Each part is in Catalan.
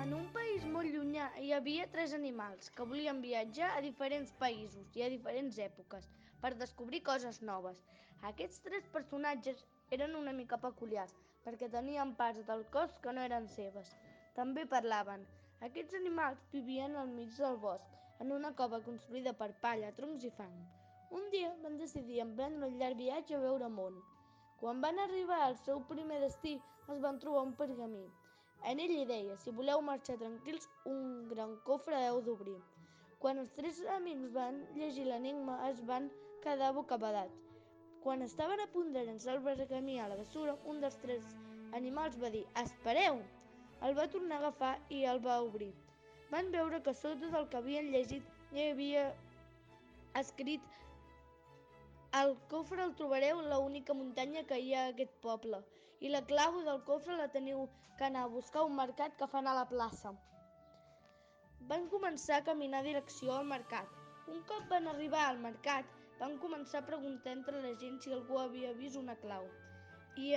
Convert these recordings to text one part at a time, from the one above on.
En un país molt llunyà hi havia 3 animals que volien viatjar a diferents països i a diferents èpoques per descobrir coses noves. Aquests 3 personatges eren una mica peculiars perquè tenien parts del cos que no eren seves. També parlaven. Aquests animals vivien al mig del bosc, en una cova construïda per palla, troncs i fang. Un dia van decidir emprendre un llarg viatge a veure món. Quan van arribar al seu primer destí, es van trobar un pergamí. En ell hi deia, si voleu marxar tranquils, un gran cofre heu d'obrir. Quan els 3 amics van llegir l'enigma, es van quedar bocabadats. Quan estaven a punt de llançar el pergamí a la bessura, un dels 3 animals va dir, espereu! El va tornar a agafar i el va obrir. Van veure que sota del que havien llegit hi havia escrit al cofre el trobareu la única muntanya que hi ha a aquest poble i la clau del cofre la teniu que anar a buscar a un mercat que fan a la plaça. Van començar a caminar a direcció al mercat. Un cop van arribar al mercat, van començar a preguntar entre la gent si algú havia vist una clau i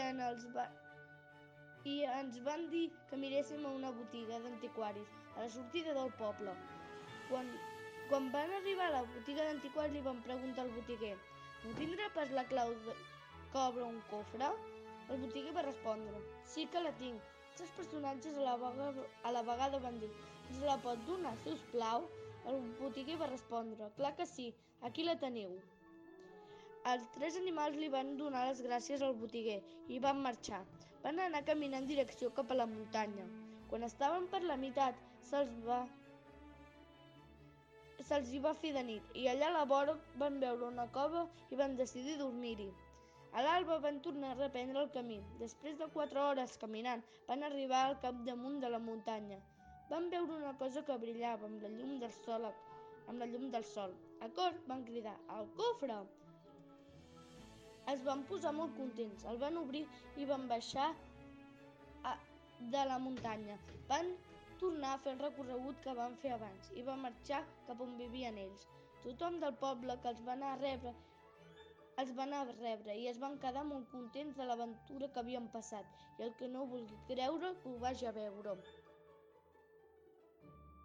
ens van dir que miréssim a una botiga d'antiquaris a la sortida del poble. Quan van arribar a la botiga d'antiquaris li van preguntar al botiguer «No tindrà pas la clau que obre un cofre?» El botiguer va respondre «Sí que la tinc». Els personatges a la vegada van dir «Ens la pot donar, si us plau?» El botiguer va respondre «Clar que sí, aquí la teniu». Els 3 animals li van donar les gràcies al botiguer i van marxar. Van anar caminant en direcció cap a la muntanya. Quan estaven per la meitat, se'ls hi va fer de nit i allà a la vora van veure una cova i van decidir dormir-hi. A l'alba van tornar a reprendre el camí. Després de 4 hores caminant, van arribar al capdamunt de la muntanya. Van veure una cosa que brillava amb la llum del sol. A cor van cridar, el cofre! Es van posar molt contents, el van obrir i van baixar de la muntanya. Van tornar a fer el recorregut que van fer abans i van marxar cap on vivien ells. Tothom del poble que els va anar a rebre i es van quedar molt contents de l'aventura que havien passat i el que no vulgui creure que ho vagi a veure.